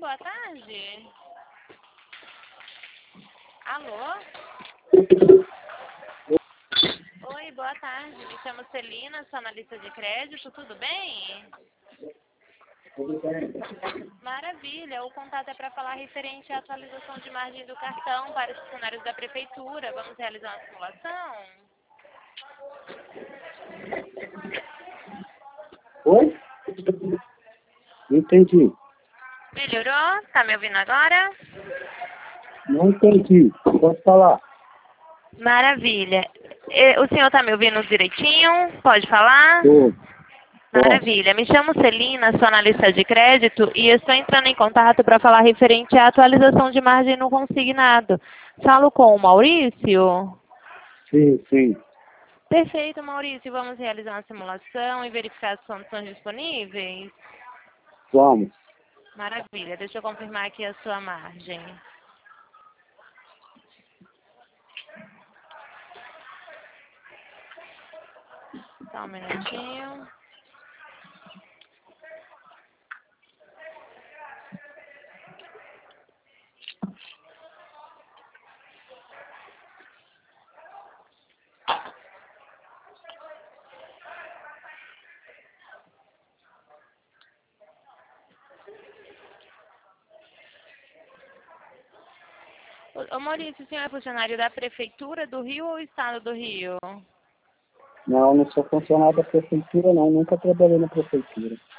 boa tarde. Alô? Oi, boa tarde. Me chamo Celina, sou analista de crédito, tudo bem? Tudo bem. Maravilha. O contato é para falar referente à atualização de margem do cartão para os funcionários da prefeitura. Vamos realizar uma simulação? Oi? Não entendi. Melhorou? Tá me ouvindo agora? Não entendi. Pode falar. Maravilha. O senhor tá me ouvindo direitinho? Pode falar? Tô. Maravilha. Me chamo Celina, sou analista de crédito e estou entrando em contato para falar referente à atualização de margem no consignado. Falo com o Maurício? Sim, sim. Perfeito, Maurício. Vamos realizar uma simulação e verificar as condições disponíveis? Vamos. Maravilha. Deixa eu confirmar aqui a sua margem. Só um minutinho. Ô Maurício, o senhor é funcionário da Prefeitura do Rio ou Estado do Rio? Não sou funcionário da prefeitura, não. Nunca trabalhei na prefeitura.